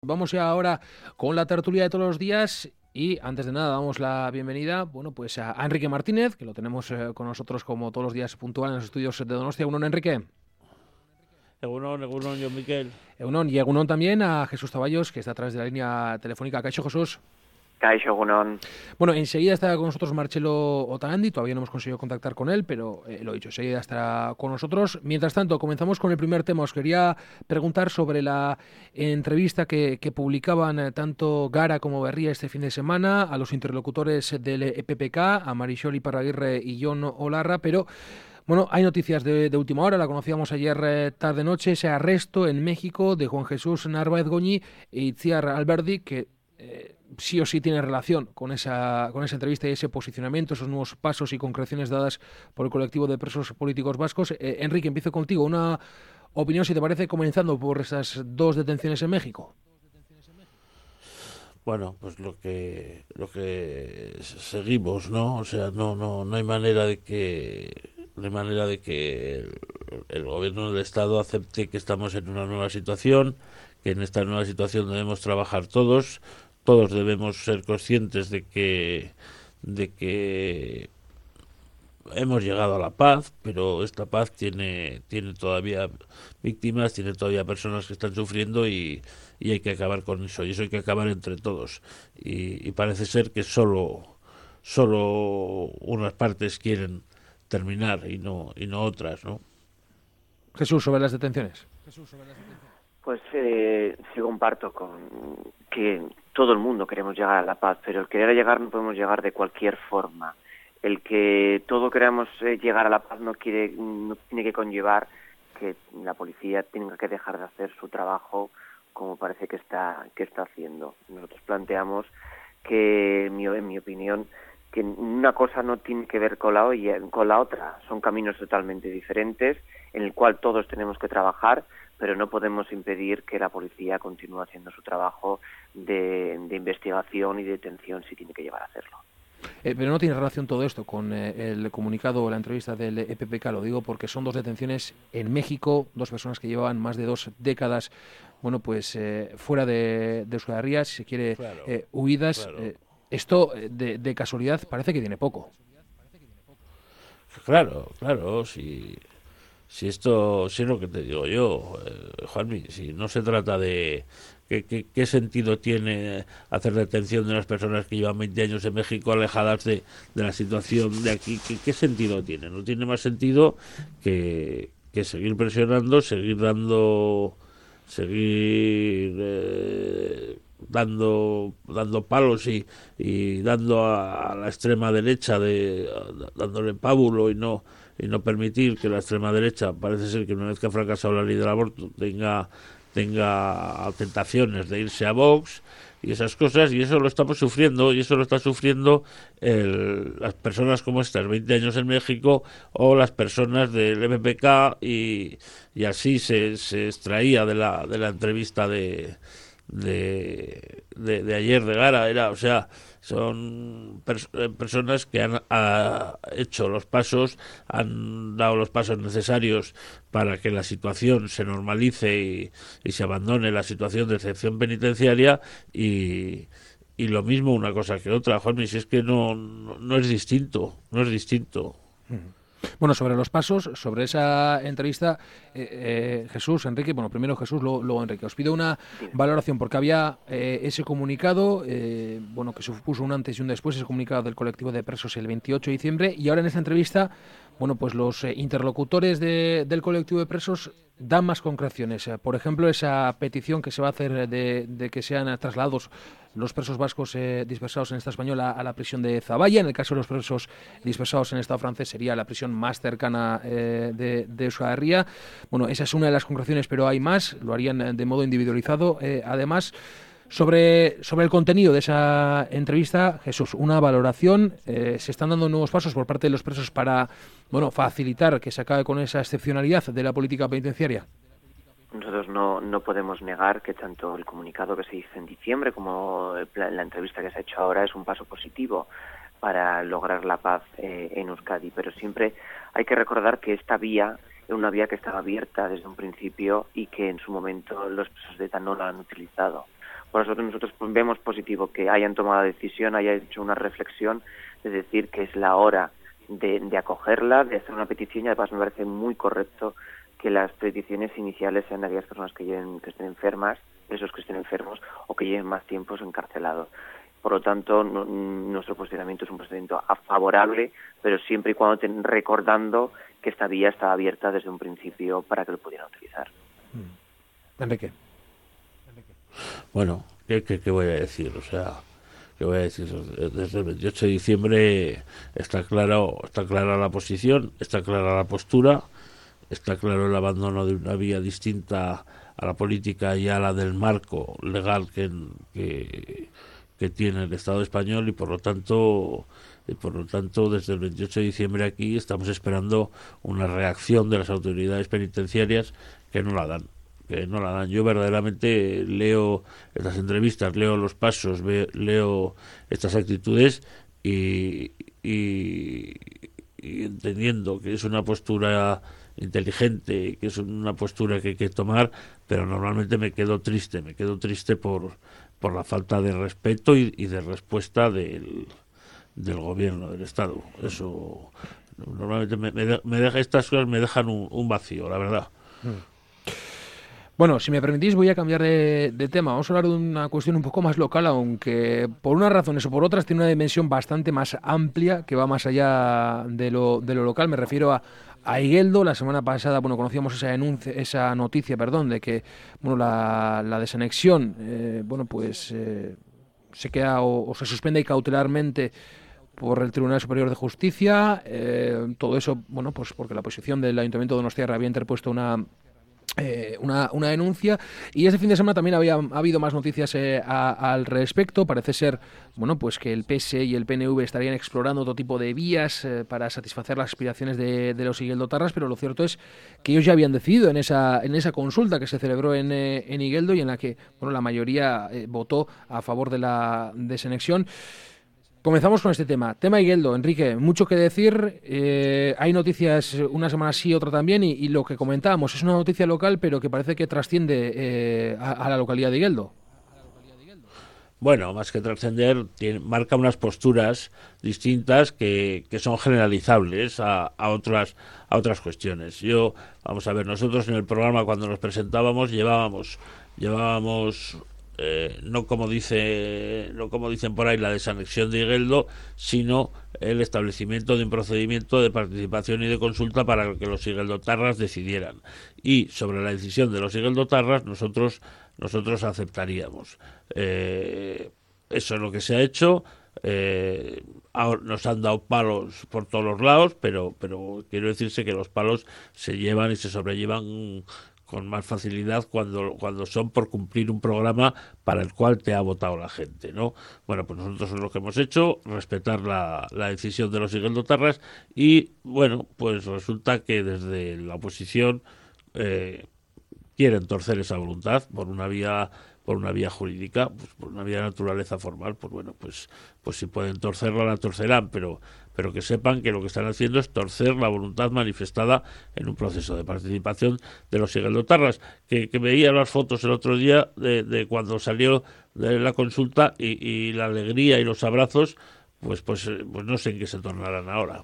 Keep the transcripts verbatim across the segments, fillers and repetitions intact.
Vamos ya ahora con la tertulia de todos los días y antes de nada damos la bienvenida, bueno, pues a Enrique Martínez, que lo tenemos eh, con nosotros como todos los días puntual en los estudios de Donostia. Egunon, Enrique. Egunon, Egunon, yo Miquel. Egunon, y Egunon también a Jesús Zaballos, que está a través de la línea telefónica. Caixo, Jesús. Caixo, Egunon. Bueno, enseguida estará con nosotros Marcelo Otamendi, todavía no hemos conseguido contactar con él, pero eh, lo he dicho, enseguida estará con nosotros. Mientras tanto, comenzamos con el primer tema. Os quería preguntar sobre la entrevista que, que publicaban eh, tanto Gara como Berría este fin de semana a los interlocutores del E P P K, a Marisol Iparraguirre y Jon Olarra, pero bueno, hay noticias de, de última hora. La conocíamos ayer eh, tarde-noche, ese arresto en México de Juan Jesús Narváez Goñi e Itziar Alberdi, que Eh, sí o sí tiene relación con esa, con esa entrevista y ese posicionamiento, esos nuevos pasos y concreciones dadas por el colectivo de presos políticos vascos. Eh, Enrique, empiezo contigo. Una opinión, si te parece, comenzando por esas dos detenciones en México. Bueno, pues lo que lo que seguimos, ¿no? O sea, no no no hay manera de que no hay manera de que el, el gobierno del Estado acepte que estamos en una nueva situación, que en esta nueva situación debemos trabajar todos. Todos debemos ser conscientes de que de que hemos llegado a la paz, pero esta paz tiene tiene todavía víctimas, tiene todavía personas que están sufriendo y, y hay que acabar con eso, y eso hay que acabar entre todos. Y, y parece ser que solo solo unas partes quieren terminar y no y no otras, ¿no? Jesús, sobre las detenciones. Pues eh, sí comparto con que todo el mundo queremos llegar a la paz, pero el querer llegar no podemos llegar de cualquier forma. El que todo queramos eh, llegar a la paz no quiere no tiene que conllevar que la policía tenga que dejar de hacer su trabajo como parece que está que está haciendo. Nosotros planteamos que, en mi, en mi opinión, que una cosa no tiene que ver con la, con la otra. Son caminos totalmente diferentes en el cual todos tenemos que trabajar, pero no podemos impedir que la policía continúe haciendo su trabajo de, de investigación y de detención si tiene que llevar a hacerlo. Eh, pero no tiene relación todo esto con eh, el comunicado o la entrevista del E P P K, lo digo porque son dos detenciones en México, dos personas que llevaban más de dos décadas, bueno, pues eh, fuera de, de Euskal Herria, si se quiere, Claro, eh, huidas. claro. Eh, esto, de, de casualidad, parece que tiene poco. Claro, claro, si, si esto, si es lo que te digo yo, eh, Juanmi, si no se trata de qué, qué, qué sentido tiene hacer detención de unas personas que llevan veinte años en México alejadas de, de la situación de aquí, ¿qué, qué sentido tiene? No tiene más sentido que, que seguir presionando, seguir dando, seguir eh, dando dando palos y, y dando a, a la extrema derecha de a, dándole pábulo y no y no permitir que la extrema derecha, parece ser que una vez que ha fracasado la ley del aborto, tenga tenga tentaciones de irse a Vox y esas cosas, y eso lo estamos sufriendo, y eso lo está sufriendo el, las personas como estas, veinte años en México, o las personas del E P P K, y, y así se, se extraía de la, de la entrevista de De, de, de ayer de Gara, era, o sea, son pers personas que han ha hecho los pasos, han dado los pasos necesarios para que la situación se normalice y, y se abandone la situación de excepción penitenciaria, y, y lo mismo una cosa que otra, Juanmi, si es que no, no, no es distinto, no es distinto. Bueno, sobre los pasos, sobre esa entrevista, eh, eh, Jesús, Enrique, bueno, primero Jesús, luego, luego Enrique. Os pido una valoración, porque había eh, ese comunicado, eh, bueno, que supuso un antes y un después, ese comunicado del colectivo de presos el veintiocho de diciembre, y ahora en esta entrevista, bueno, pues los eh, interlocutores de, del colectivo de presos dan más concreciones. Eh, por ejemplo, esa petición que se va a hacer de, de que sean trasladados los presos vascos eh, dispersados en el Estado español a, a la prisión de Zaballa. En el caso de los presos dispersados en el Estado francés sería la prisión más cercana eh, de, de Euskal Herria. Bueno, esa es una de las concreciones, pero hay más. Lo harían de modo individualizado. Eh, además, sobre, sobre el contenido de esa entrevista, Jesús, una valoración. Eh, se están dando nuevos pasos por parte de los presos para, bueno, facilitar que se acabe con esa excepcionalidad de la política penitenciaria. Nosotros no, no podemos negar que tanto el comunicado que se hizo en diciembre como la entrevista que se ha hecho ahora es un paso positivo para lograr la paz eh, en Euskadi, pero siempre hay que recordar que esta vía era una vía que estaba abierta desde un principio y que en su momento los presos de ETA no la han utilizado. Por eso nosotros vemos positivo que hayan tomado la decisión, hayan hecho una reflexión de decir que es la hora de, de acogerla, de hacer una petición, y además me parece muy correcto que las peticiones iniciales sean de aquellas personas que, lleven, que estén enfermas, esos que estén enfermos o que lleven más tiempo encarcelados. Por lo tanto, no, nuestro posicionamiento es un posicionamiento favorable, pero siempre y cuando ten, recordando que esta vía estaba abierta desde un principio para que lo pudieran utilizar. Enrique. Bueno, ¿qué, qué, qué voy a decir? O sea, ¿qué voy a decir? Desde el veintiocho de diciembre está claro, está clara la posición, está clara la postura, está claro el abandono de una vía distinta a la política y a la del marco legal que, que, que tiene el Estado español, y por lo tanto y por lo tanto desde el veintiocho de diciembre aquí estamos esperando una reacción de las autoridades penitenciarias que no la dan. que no la dan. Yo verdaderamente leo estas entrevistas, leo los pasos, ve, leo estas actitudes y, y, y entendiendo que es una postura inteligente, que es una postura que hay que tomar, pero normalmente me quedo triste, me quedo triste por, por la falta de respeto y, y de respuesta del, del gobierno, del Estado. Eso normalmente me, me, me deja, estas cosas me dejan un, un vacío, la verdad. Mm. Bueno, si me permitís voy a cambiar de, de tema. Vamos a hablar de una cuestión un poco más local, aunque por unas razones o por otras tiene una dimensión bastante más amplia que va más allá de lo, de lo local. Me refiero a, a Igeldo. La semana pasada, bueno, conocíamos esa denuncia, esa noticia, perdón, de que, bueno, la, la desanexión, eh, bueno, pues eh, se queda o, o se suspende cautelarmente por el Tribunal Superior de Justicia. Eh, todo eso, bueno, pues porque la posición del Ayuntamiento de Donostiarra había interpuesto una Eh, una, una denuncia, y este fin de semana también había ha habido más noticias eh, a, al respecto. Parece ser, bueno, pues que el P S E y el P N V estarían explorando otro tipo de vías eh, para satisfacer las aspiraciones de, de los igeldotarras, pero lo cierto es que ellos ya habían decidido en esa en esa consulta que se celebró en, eh, en Igeldo, y en la que, bueno, la mayoría eh, votó a favor de la desanexión. Comenzamos con este tema. Tema Igeldo, Enrique, mucho que decir. Eh, hay noticias una semana sí, otra también, y, y lo que comentábamos es una noticia local, pero que parece que trasciende eh, a, a la localidad de Igeldo. Bueno, más que trascender, tiene, marca unas posturas distintas que, que son generalizables a, a otras a otras cuestiones. Yo, vamos a ver, nosotros en el programa cuando nos presentábamos llevábamos llevábamos Eh, no como dice no como dicen por ahí la desanexión de Igeldo, sino el establecimiento de un procedimiento de participación y de consulta para que los igeldotarras decidieran, y sobre la decisión de los igeldotarras nosotros nosotros aceptaríamos. Eh, eso es lo que se ha hecho. Eh, nos han dado palos por todos los lados, pero pero quiero decirse que los palos se llevan y se sobrellevan con más facilidad cuando cuando son por cumplir un programa para el cual te ha votado la gente, ¿no? Bueno, pues nosotros es lo que hemos hecho, respetar la, la decisión de los igeldotarras, y bueno, pues resulta que desde la oposición eh, quieren torcer esa voluntad por una vía por una vía jurídica, pues por una vía de naturaleza formal. Pues bueno, pues pues si pueden torcerla, la torcerán, pero pero que sepan que lo que están haciendo es torcer la voluntad manifestada en un proceso de participación de los igeldotarras, que, que veía las fotos el otro día de, de cuando salió de la consulta, y, y la alegría y los abrazos, pues pues pues no sé en qué se tornarán ahora.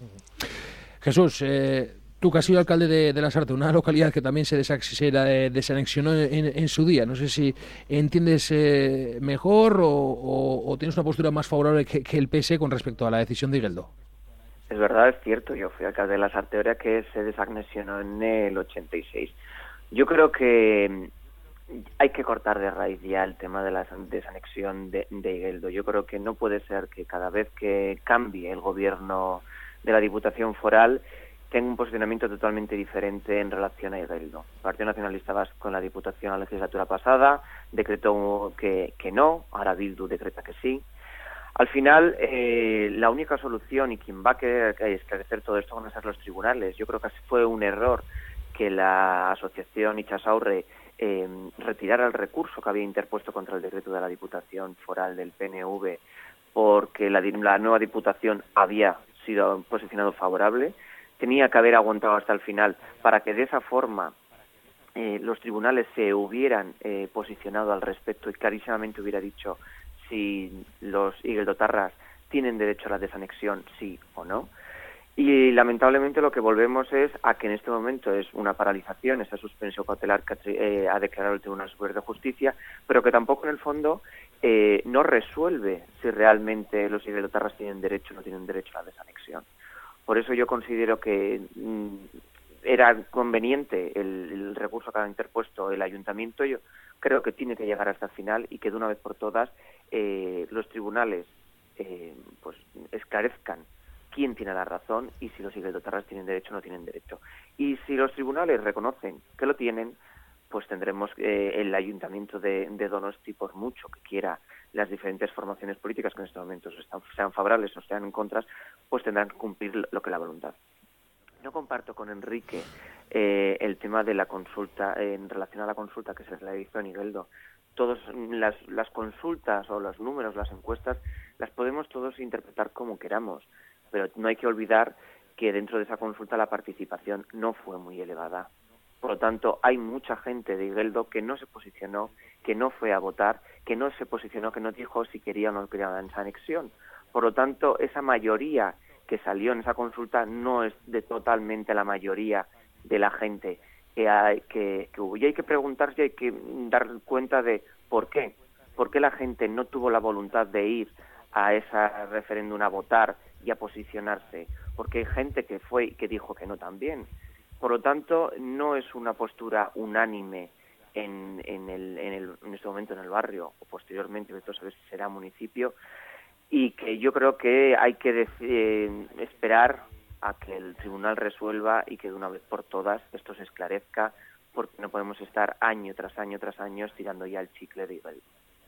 Jesús, eh, tú que has sido alcalde de, de Lasarte, una localidad que también se, desax, se eh, desanexionó en, en su día, no sé si entiendes eh, mejor o, o, o tienes una postura más favorable que, que el P S E con respecto a la decisión de Igeldo. Es verdad, es cierto, yo fui alcalde de Lasarte ahora que se desanexionó en el ochenta y seis. Yo creo que hay que cortar de raíz ya el tema de la desanexión de, de Igeldo. Yo creo que no puede ser que cada vez que cambie el gobierno de la Diputación Foral tenga un posicionamiento totalmente diferente en relación a Igeldo. El Partido Nacionalista Vasco en la Diputación la legislatura pasada decretó que, que no, ahora Bildu decreta que sí. Al final, eh, la única solución y quien va a querer esclarecer todo esto van a ser los tribunales. Yo creo que fue un error que la asociación Itxasaurre eh, retirara el recurso que había interpuesto contra el decreto de la Diputación Foral del P N V, porque la, la nueva Diputación había sido posicionado favorable. Tenía que haber aguantado hasta el final para que de esa forma eh, los tribunales se hubieran eh, posicionado al respecto y clarísimamente hubiera dicho si los igeldotarras tienen derecho a la desanexión, sí o no. Y lamentablemente lo que volvemos es a que en este momento es una paralización, esa suspensión cautelar que eh, ha declarado el Tribunal Superior de Justicia, pero que tampoco en el fondo eh, no resuelve si realmente los igeldotarras tienen derecho o no tienen derecho a la desanexión. Por eso yo considero que mmm, era conveniente el, el recurso que ha interpuesto el Ayuntamiento. Yo creo que tiene que llegar hasta el final y que de una vez por todas eh, los tribunales eh, pues esclarezcan quién tiene la razón y si los igeldotarras tienen derecho o no tienen derecho. Y si los tribunales reconocen que lo tienen, pues tendremos eh, el Ayuntamiento de, de Donosti, por mucho que quiera las diferentes formaciones políticas que en estos momentos están, sean favorables o sean en contra, pues tendrán que cumplir lo que la voluntad. No comparto con Enrique eh, el tema de la consulta, eh, en relación a la consulta que se realizó en Igeldo. Todas las, las consultas o los números, las encuestas, las podemos todos interpretar como queramos, pero no hay que olvidar que dentro de esa consulta la participación no fue muy elevada. Por lo tanto, hay mucha gente de Igeldo que no se posicionó, que no fue a votar, que no se posicionó, que no dijo si quería o no quería la anexión. Por lo tanto, esa mayoría que salió en esa consulta no es de totalmente la mayoría de la gente que, hay, que, que hubo. Y hay que preguntarse y hay que dar cuenta de por qué. ¿Por qué la gente no tuvo la voluntad de ir a ese referéndum a votar y a posicionarse? Porque hay gente que fue y que dijo que no también. Por lo tanto, no es una postura unánime en, en, el, en, el, en este momento en el barrio, o posteriormente, esto saber si será municipio, y que yo creo que hay que eh, esperar a que el tribunal resuelva y que de una vez por todas esto se esclarezca, porque no podemos estar año tras año tras año estirando ya el chicle de Igeldo.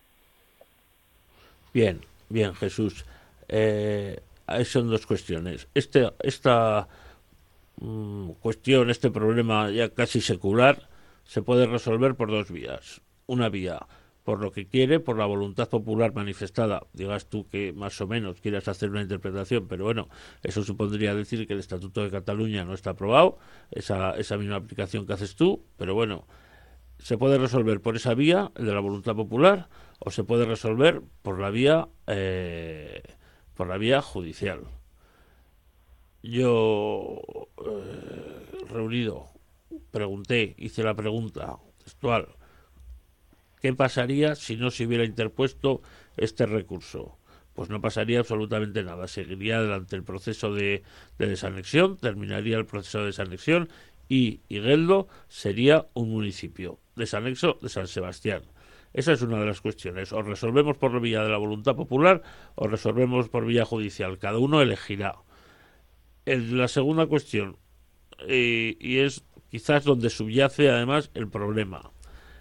Bien, bien, Jesús. Eh, son dos cuestiones. Este, esta mmm, cuestión, este problema ya casi secular, se puede resolver por dos vías. Una vía por lo que quiere, por la voluntad popular manifestada. Digas tú que más o menos quieras hacer una interpretación, pero bueno, eso supondría decir que el Estatuto de Cataluña no está aprobado, esa, esa misma aplicación que haces tú, pero bueno, se puede resolver por esa vía, el de la voluntad popular, o se puede resolver por la vía eh, por la vía judicial. Yo eh, reunido pregunté, hice la pregunta textual: ¿qué pasaría si no se hubiera interpuesto este recurso? Pues no pasaría absolutamente nada. Seguiría adelante el proceso de, de desanexión, terminaría el proceso de desanexión y Igeldo sería un municipio. Desanexo de San Sebastián. Esa es una de las cuestiones. O resolvemos por vía de la voluntad popular o resolvemos por vía judicial. Cada uno elegirá. El, la segunda cuestión, eh, y es quizás donde subyace además el problema.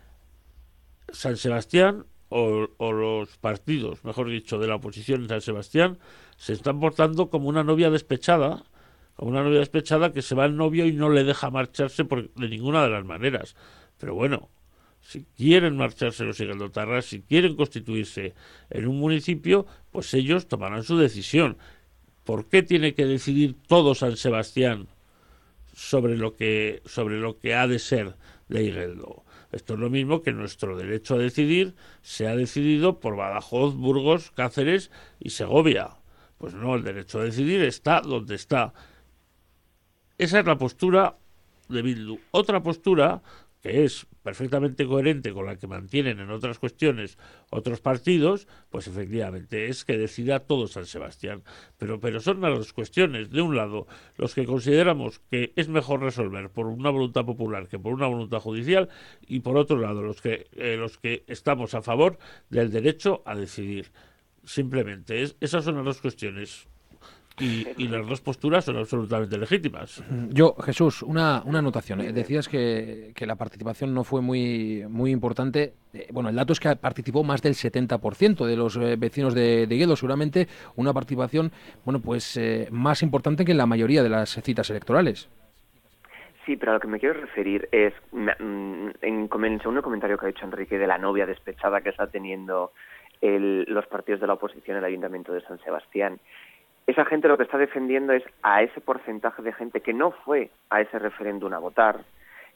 San Sebastián o, o los partidos, mejor dicho, de la oposición en San Sebastián se están portando como una novia despechada, como una novia despechada que se va al novio y no le deja marcharse por, de ninguna de las maneras. Pero bueno, si quieren marcharse los igeldotarras, si quieren constituirse en un municipio, pues ellos tomarán su decisión. ¿Por qué tiene que decidir todo San Sebastián sobre lo que, sobre lo que ha de ser de Igeldo? Esto es lo mismo que nuestro derecho a decidir se ha decidido por Badajoz, Burgos, Cáceres y Segovia. Pues no, el derecho a decidir está donde está. Esa es la postura de Bildu. Otra postura, que es perfectamente coherente con la que mantienen en otras cuestiones otros partidos, pues efectivamente es que decida todo San Sebastián. Pero, pero son las dos cuestiones. De un lado, los que consideramos que es mejor resolver por una voluntad popular que por una voluntad judicial, y por otro lado, los que, eh, los que estamos a favor del derecho a decidir. Simplemente, es, esas son las dos cuestiones. Y, y las dos posturas son absolutamente legítimas. Yo, Jesús, una, una anotación. ¿eh? Decías que, que la participación no fue muy, muy importante. Eh, bueno, el dato es que participó más del setenta por ciento de los eh, vecinos de, de Igeldo. Seguramente una participación, bueno, pues eh, más importante que en la mayoría de las citas electorales. Sí, pero a lo que me quiero referir es, en, en el segundo comentario que ha dicho Enrique de la novia despechada que está teniendo el, los partidos de la oposición en el Ayuntamiento de San Sebastián. Esa gente lo que está defendiendo es a ese porcentaje de gente que no fue a ese referéndum a votar,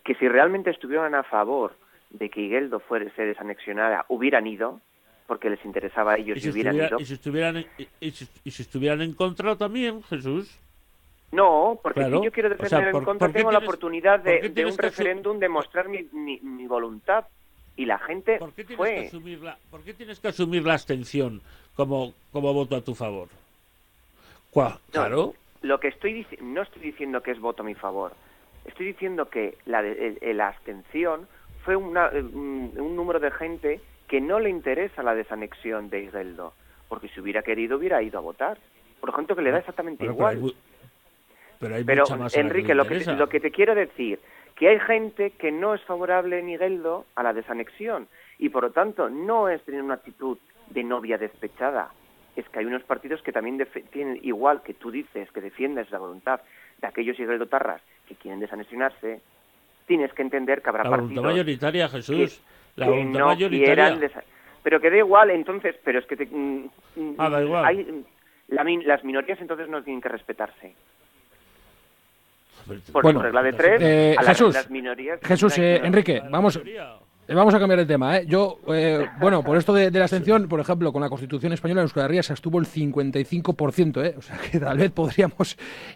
que si realmente estuvieran a favor de que Igeldo fuera, se desanexionara, hubieran ido, porque les interesaba a ellos y, si hubieran ido. ¿Y si, estuvieran, y, y, si, ¿Y si estuvieran en contra también, Jesús? No, porque claro. si yo quiero defender o sea, por, en contra, tengo tienes, la oportunidad de, de un referéndum su... de mostrar mi, mi, mi voluntad. Y la gente ¿Por qué tienes fue... que asumir la, ¿Por qué tienes que asumir la abstención como, como voto a tu favor? ¿Cuál? Claro. No, lo que estoy dic- no estoy diciendo que es voto a mi favor. Estoy diciendo que la, de, el, la abstención fue una, un, un número de gente que no le interesa la desanexión de Igeldo, porque si hubiera querido hubiera ido a votar. Por ejemplo, que le da exactamente bueno, igual. Pero, hay, pero, hay pero mucha más Enrique, que lo que, te, lo que te quiero decir, que hay gente que no es favorable en Igeldo a la desanexión, y por lo tanto no es tener una actitud de novia despechada. Es que hay unos partidos que también tienen, igual que tú dices, que defiendes la voluntad de aquellos Igeldo-tarras que quieren desanexionarse, tienes que entender que habrá la partidos... La voluntad mayoritaria, Jesús. Que, la que voluntad no mayoritaria. quieran... Desa... Pero que da igual, entonces... Pero es que... Te, ah, da igual. Hay, la, las minorías entonces no tienen que respetarse. Por bueno, regla de tres, eh, a Jesús, las minorías... Jesús, eh, Enrique, vamos... Vamos a cambiar el tema, ¿eh? Yo, eh, bueno, por esto de, de la abstención, por ejemplo, con la Constitución española en Euskal Herria se abstuvo el cincuenta y cinco por ciento, ¿eh? O sea que tal vez podríamos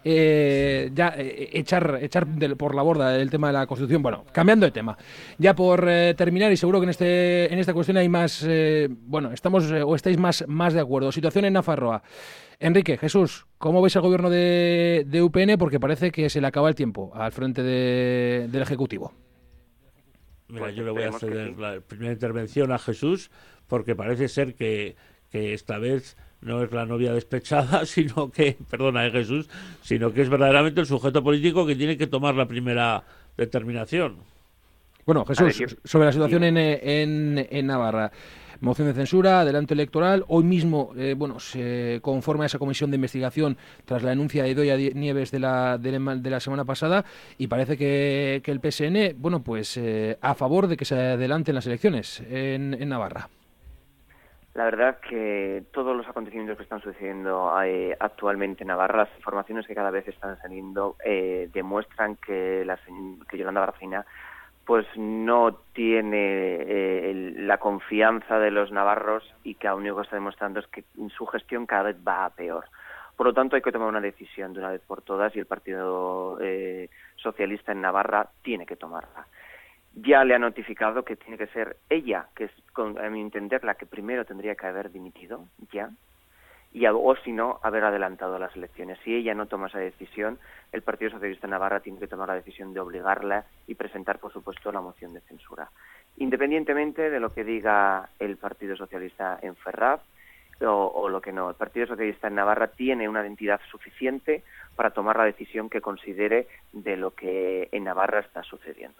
eh, ya eh, echar, echar de, por la borda el tema de la Constitución. Bueno, cambiando de tema. Ya por eh, terminar, y seguro que en este en esta cuestión hay más, eh, bueno, estamos eh, o estáis más, más de acuerdo. Situación en Nafarroa. Enrique, Jesús, ¿cómo veis el gobierno de, de U P N? Porque parece que se le acaba el tiempo al frente de, del Ejecutivo. Mira, pues yo le voy a ceder sí. la primera intervención a Jesús, porque parece ser que, que esta vez no es la novia despechada, sino que, perdona, eh, Jesús, sino que es verdaderamente el sujeto político que tiene que tomar la primera determinación. Bueno, Jesús, ver, yo... sobre la situación en, en, en Navarra. Moción de censura, adelanto electoral. Hoy mismo, eh, bueno, se conforma esa comisión de investigación tras la denuncia de Idoia Nieves de la, de la, de la semana pasada, y parece que, que el P S N, bueno, pues eh, a favor de que se adelanten las elecciones en, en Navarra. La verdad que todos los acontecimientos que están sucediendo eh, actualmente en Navarra, las informaciones que cada vez están saliendo, eh, demuestran que, la, que Yolanda Barcina pues no tiene eh, el, la confianza de los navarros, y que lo único que está demostrando es que su gestión cada vez va a peor. Por lo tanto, hay que tomar una decisión de una vez por todas, y el Partido eh, Socialista en Navarra tiene que tomarla. Ya le ha notificado que tiene que ser ella, que es, con, a mi entender, la que primero tendría que haber dimitido, ya, y a, o si no, haber adelantado las elecciones. Si ella no toma esa decisión, el Partido Socialista de Navarra tiene que tomar la decisión de obligarla y presentar, por supuesto, la moción de censura. Independientemente de lo que diga el Partido Socialista en Ferraz o, o lo que no, el Partido Socialista en Navarra tiene una entidad suficiente para tomar la decisión que considere de lo que en Navarra está sucediendo.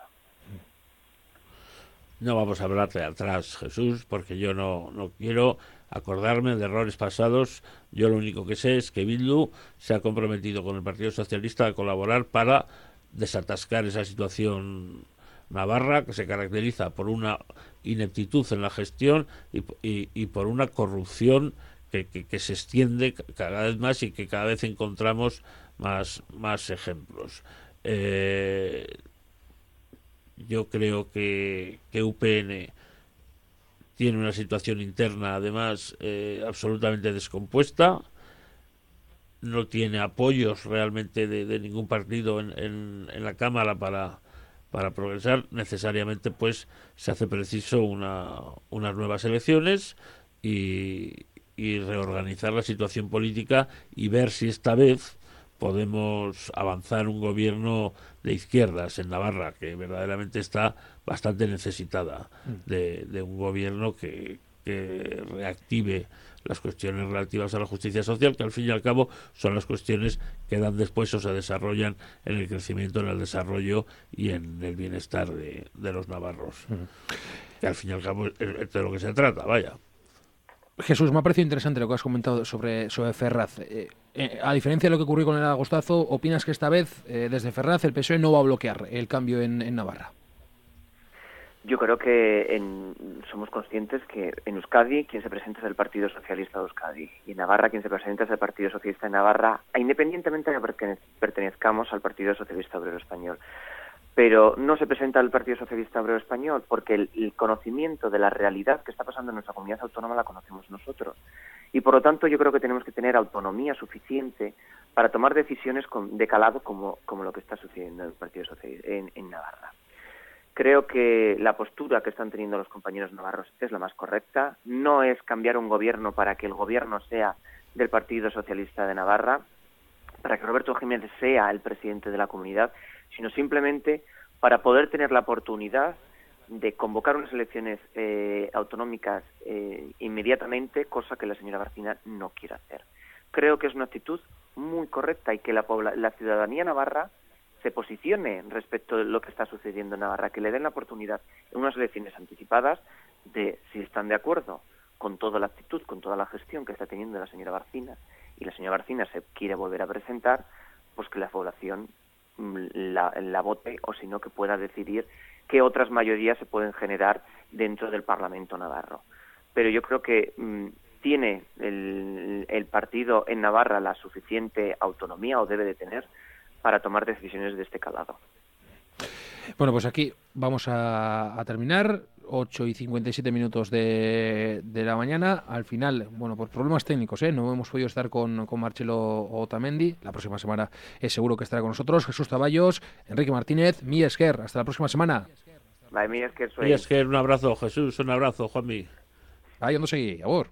No vamos a hablar de atrás, Jesús, porque yo no, no quiero acordarme de errores pasados. Yo lo único que sé es que Bildu se ha comprometido con el Partido Socialista a colaborar para desatascar esa situación navarra, que se caracteriza por una ineptitud en la gestión y, y, y por una corrupción que, que, que se extiende cada vez más, y que cada vez encontramos más, más ejemplos. Eh... Yo creo que, que U P N tiene una situación interna, además, eh, absolutamente descompuesta. No tiene apoyos realmente de, de ningún partido en, en, en la Cámara para, para progresar. Necesariamente, pues, se hace preciso una, unas nuevas elecciones y, y reorganizar la situación política, y ver si esta vez podemos avanzar un gobierno de izquierdas en Navarra, que verdaderamente está bastante necesitada de, de un gobierno que, que reactive las cuestiones relativas a la justicia social, que al fin y al cabo son las cuestiones que dan después o se desarrollan en el crecimiento, en el desarrollo y en el bienestar de, de los navarros. Uh-huh. Que al fin y al cabo es de lo que se trata, vaya. Jesús, me ha parecido interesante lo que has comentado sobre, sobre Ferraz. Eh, eh, a diferencia de lo que ocurrió con el agostazo, ¿opinas que esta vez, eh, desde Ferraz, el P S O E no va a bloquear el cambio en, en Navarra? Yo creo que en, somos conscientes que en Euskadi quien se presenta es el Partido Socialista de Euskadi, y en Navarra quien se presenta es el Partido Socialista de Navarra, independientemente de que pertenezcamos al Partido Socialista Obrero Español. pero no se presenta el Partido Socialista Obrero Español porque el, el conocimiento de la realidad que está pasando en nuestra comunidad autónoma la conocemos nosotros. Y por lo tanto yo creo que tenemos que tener autonomía suficiente para tomar decisiones con, de calado como, como lo que está sucediendo en el Partido Socialista en, en Navarra. Creo que la postura que están teniendo los compañeros navarros es la más correcta. No es cambiar un gobierno para que el gobierno sea del Partido Socialista de Navarra, para que Roberto Jiménez sea el presidente de la comunidad, sino simplemente para poder tener la oportunidad de convocar unas elecciones eh, autonómicas eh, inmediatamente, cosa que la señora Barcina no quiere hacer. Creo que es una actitud muy correcta y que la, la ciudadanía navarra se posicione respecto de lo que está sucediendo en Navarra, que le den la oportunidad en unas elecciones anticipadas de, si están de acuerdo con toda la actitud, con toda la gestión que está teniendo la señora Barcina, y la señora Barcina se quiere volver a presentar, pues que la población la, la vote, o si no, que pueda decidir qué otras mayorías se pueden generar dentro del Parlamento navarro. Pero yo creo que mmm, tiene el, el partido en Navarra la suficiente autonomía, o debe de tener, para tomar decisiones de este calado. Bueno, pues aquí vamos a, a terminar. ocho y cincuenta y siete minutos de, de la mañana. Al final, bueno, por problemas técnicos, ¿eh? no hemos podido estar con, con Marcelo Otamendi. La próxima semana es seguro que estará con nosotros. Jesús Zaballos, Enrique Martínez, mi Esker. Hasta la próxima semana. Bye, mi Esker, soy. Mi Esker, un abrazo, Jesús, un abrazo, Juanmi. Ahí, ¿dónde seguí? A vos.